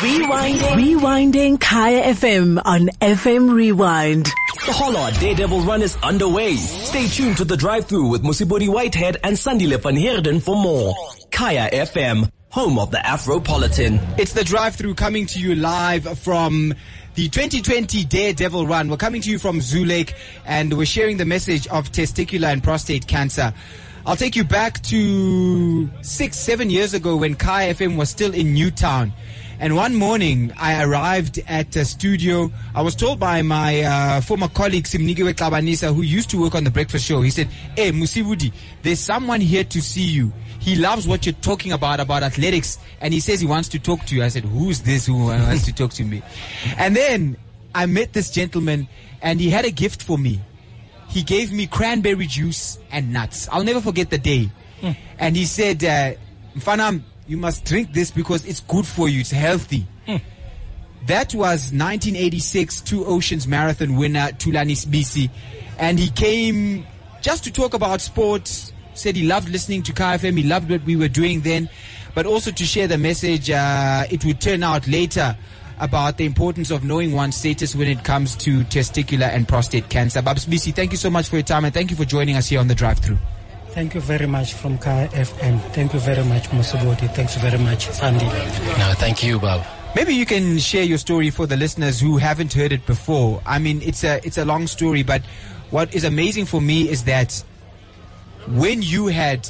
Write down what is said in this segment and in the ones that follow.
Rewinding Kaya FM on FM Rewind. The Hollard Daredevil Run is underway. Stay tuned to the drive-thru with Musibodi Whitehead and Sandile van Heerden for more. Kaya FM, home of the Afropolitan. It's the drive-thru coming to you live from the 2020 Daredevil Run. We're coming to you from Zoo Lake, and we're sharing the message of testicular and prostate cancer. I'll take you back to 6-7 years ago when Kaya FM was still in Newtown. And one morning, I arrived at a studio. I was told by my former colleague, Simnigiwe Kabanisa, who used to work on the breakfast show. He said, "Hey, Musibudi, there's someone here to see you. He loves what you're talking about athletics, and he says he wants to talk to you." I said, "Who's this who wants to talk to me?" And then I met this gentleman, and he had a gift for me. He gave me cranberry juice and nuts. I'll never forget the day. And he said, "Mfana, you must drink this because it's good for you. It's healthy." That was 1986 Two Oceans Marathon winner Thulani Sibisi. And he came just to talk about sports. Said he loved listening to Kaya FM. He loved what we were doing then. But also to share the message it would turn out later about the importance of knowing one's status when it comes to testicular and prostate cancer. Babs Sibisi, thank you so much for your time, and thank you for joining us here on the drive-thru. Thank you very much from Kaya FM. Thank you very much, Musibodi. Thanks very much, Sandy. No, thank you, Bob. Maybe you can share your story for the listeners who haven't heard it before. I mean, it's a long story, but what is amazing for me is that when you had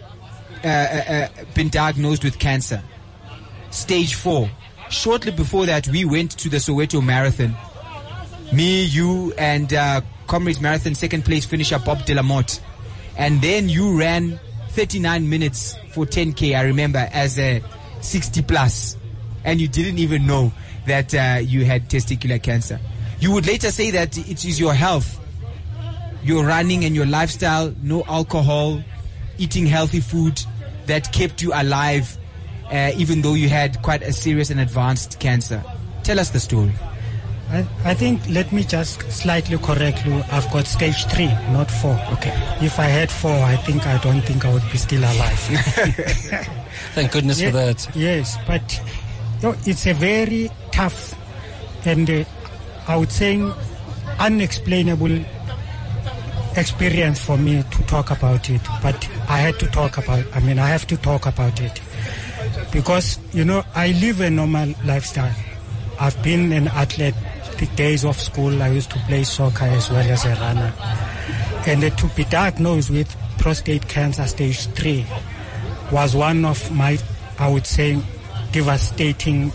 been diagnosed with cancer, stage 4, shortly before that, we went to the Soweto Marathon. Me, you, and Comrades Marathon second place finisher Bob Delamotte. And then you ran 39 minutes for 10K, I remember, as a 60 plus. And you didn't even know that you had testicular cancer. You would later say that it is your health, your running and your lifestyle, no alcohol, eating healthy food that kept you alive, even though you had quite a serious and advanced cancer. Tell us the story. I think, let me just slightly correct you. I've got stage 3, not 4. Okay. If I had 4, I don't think I would be still alive. Thank goodness for that. Yes, but it's a very tough and I would say unexplainable experience for me to talk about it. But I have to talk about it. Because, I live a normal lifestyle. I've been an athlete. The days of school, I used to play soccer as well as a runner. And to be diagnosed with prostate cancer stage 3 was one of my, I would say, devastating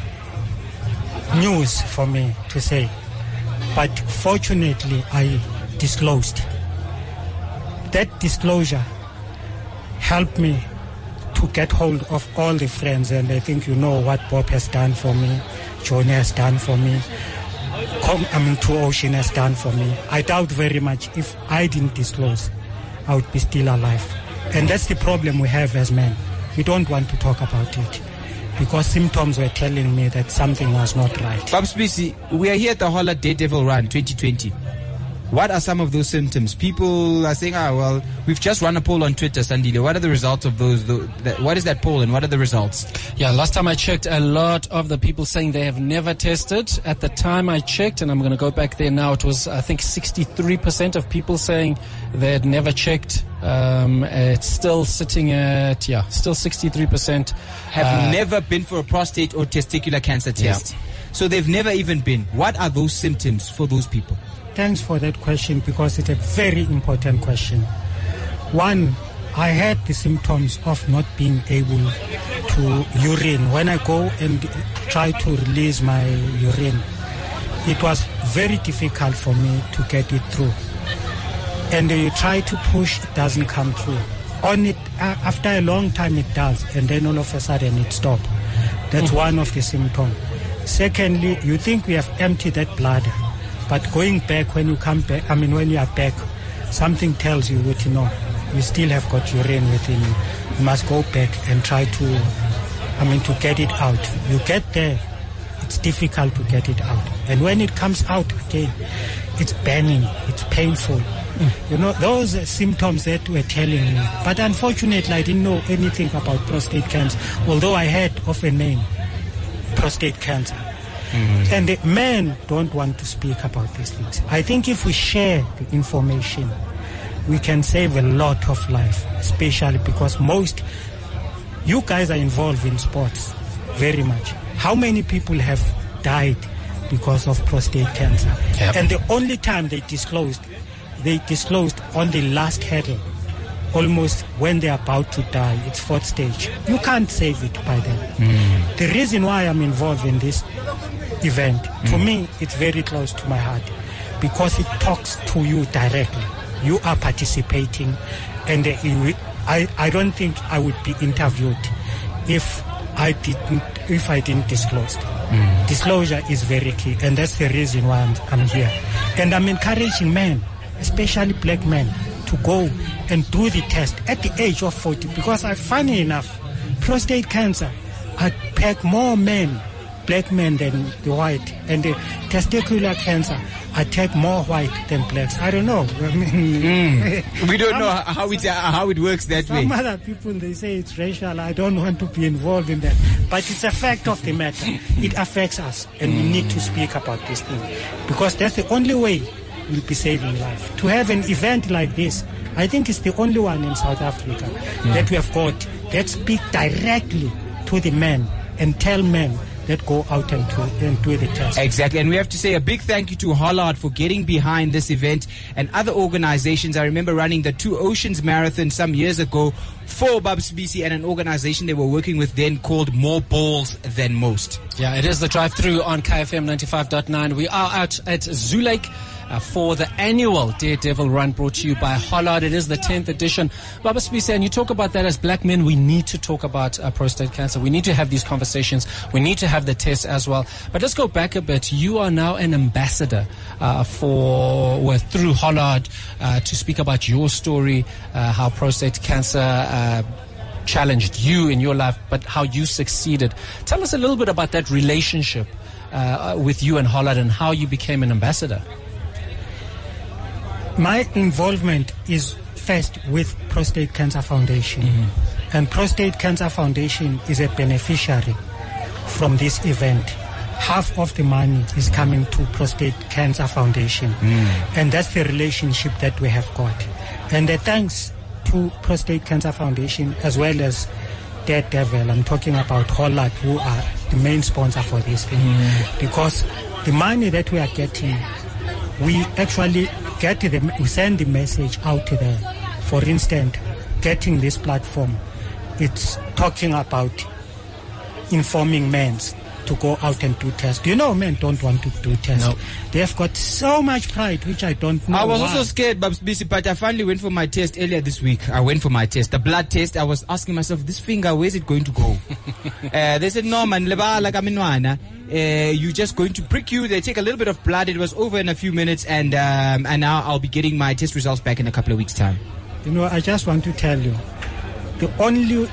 news for me to say. But fortunately, I disclosed. That disclosure helped me to get hold of all the friends, and I think you know what Bob has done for me, Johnny has done for me, Two Ocean has done for me. I doubt very much if I didn't disclose, I would be still alive. And that's the problem we have as men. We don't want to talk about it because symptoms were telling me that something was not right. Babs Sibisi, we are here at the Hollard Daredevil Run 2020. What are some of those symptoms? People are saying, well, we've just run a poll on Twitter, Sandile. What are the results of those? What is that poll and what are the results? Yeah, last time I checked, a lot of the people saying they have never tested. At the time I checked, and I'm going to go back there now, it was, I think, 63% of people saying they had never checked. It's still sitting at, still 63%. Have never been for a prostate or testicular cancer test. Yeah. So they've never even been. What are those symptoms for those people? Thanks for that question because it's a very important question. One, I had the symptoms of not being able to urine. When I go and try to release my urine, it was very difficult for me to get it through. And you try to push, it doesn't come through. After a long time it does, and then all of a sudden it stops. That's one of the symptoms. Secondly, you think we have emptied that bladder. But going back, when you come back, when you are back, something tells you that, you still have got urine within you. You must go back and try to get it out. You get there, it's difficult to get it out. And when it comes out again, it's burning, it's painful. Those are symptoms that were telling me. But unfortunately, I didn't know anything about prostate cancer, although I heard of a name. prostate cancer. And the men don't want to speak about these things. I think if we share the information, we can save a lot of life, especially because you guys are involved in sports very much. How many people have died because of prostate cancer? Yep. And the only time they disclosed on the last hurdle, almost when they're about to die, it's fourth stage. You can't save it by then. The reason why I'm involved in this event, to me, it's very close to my heart because it talks to you directly. You are participating, and I don't think I would be interviewed if I didn't disclose. Disclosure is very key, and that's the reason why I'm here. And I'm encouraging men, especially black men, to go and do the test at the age of 40, because funny enough, prostate cancer attack more black men than the white, and the testicular cancer attack more white than blacks. I don't know. I mean, we don't know how it works that way. Some other people, they say it's racial. I don't want to be involved in that. But it's a fact of the matter. It affects us, and we need to speak about this thing, because that's the only way we'll be saving life. To have an event like this, I think it's the only one in South Africa that we have got that speak directly to the men and tell men that go out and do the test. Exactly, and we have to say a big thank you to Hollard for getting behind this event and other organizations. I remember running the Two Oceans Marathon some years ago for Babs BC and an organization they were working with then called More Balls Than Most. Yeah, it is the drive-through on KFM 95.9. We are out at Zoo Lake for the annual Daredevil Run, brought to you by Hollard. It is the 10th edition. Baba Spisa, and you talk about that as black men, we need to talk about prostate cancer. We need to have these conversations. We need to have the tests as well. But let's go back a bit. You are now an ambassador through Hollard to speak about your story, how prostate cancer challenged you in your life, but how you succeeded. Tell us a little bit about that relationship with you and Hollard and how you became an ambassador. My involvement is first with Prostate Cancer Foundation. And Prostate Cancer Foundation is a beneficiary from this event. Half of the money is coming to Prostate Cancer Foundation. And that's the relationship that we have got. And thanks to Prostate Cancer Foundation as well as Daredevil, I'm talking about Hollard, who are the main sponsor for this thing. Because the money that we are getting, we actually we send the message out there. For instance, getting this platform, it's talking about informing men to go out and do tests. You know, men don't want to do tests. No. They've got so much pride, which I don't know. I was why. also scared, Babs BC, but I finally went for my test earlier this week. I went for my test, the blood test. I was asking myself, this finger, where's it going to go? They said, no, man, you're just going to prick you. They take a little bit of blood. It was over in a few minutes, and now I'll be getting my test results back in a couple of weeks' time. You know, I just want to tell you, the only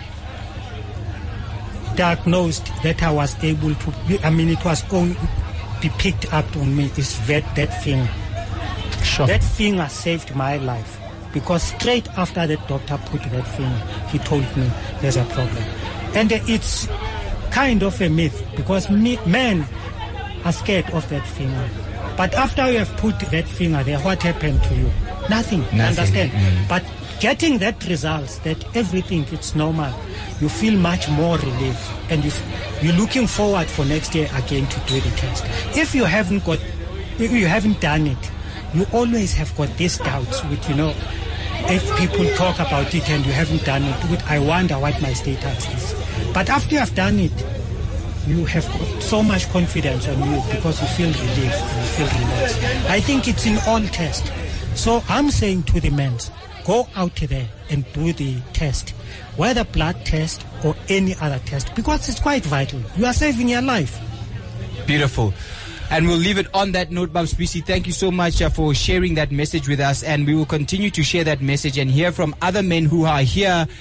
diagnosed that I was able to, it was going to be picked up on me is that finger. Sure. That finger saved my life, because straight after that doctor put that finger, he told me there's a problem. And it's kind of a myth, because men are scared of that finger. But after you have put that finger there, what happened to you? Nothing. Understand? But getting that results, that everything is normal, you feel much more relief, and you're looking forward for next year again to do the test. If you haven't done it, you always have got these doubts with, if people talk about it and you haven't done it, I wonder what my status is. But after you have done it, you have got so much confidence on you, because you feel relieved, you feel relaxed. I think it's in all tests. So I'm saying to the men, go out there and do the test, whether blood test or any other test, because it's quite vital. You are saving your life. Beautiful. And we'll leave it on that note, Babs BC. Thank you so much for sharing that message with us, and we will continue to share that message and hear from other men who are here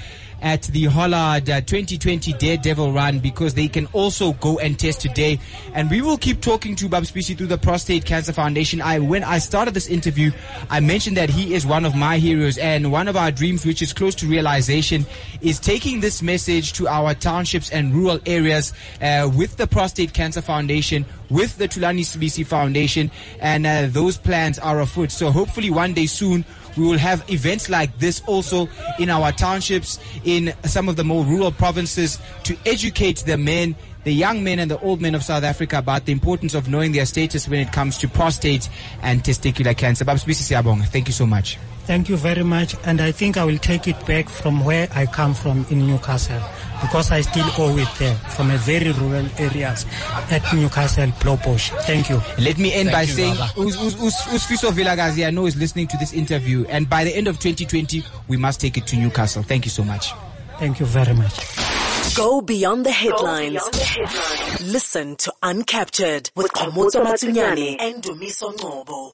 at the Hollard 2020 Daredevil Run, because they can also go and test today. And we will keep talking to Babs Bisi through the Prostate Cancer Foundation. When I started this interview, I mentioned that he is one of my heroes, and one of our dreams, which is close to realization, is taking this message to our townships and rural areas with the Prostate Cancer Foundation, with the Thulani Sibisi Foundation, and those plans are afoot. So hopefully one day soon we will have events like this also in our townships, in some of the more rural provinces, to educate the men, the young men and the old men of South Africa, about the importance of knowing their status when it comes to prostate and testicular cancer. Babs Bisi Siyabonga, thank you so much. Thank you very much, and I think I will take it back from where I come from in Newcastle, because I still owe it there, from a very rural areas at Newcastle, Ploposh. Thank you. Let me end by saying, Usfiso Vilagazi, I know, is listening to this interview, and by the end of 2020, we must take it to Newcastle. Thank you so much. Thank you very much. Go beyond the headlines. Listen to Uncaptured with Khomotso Matsunyane and Dumiso Ngobo.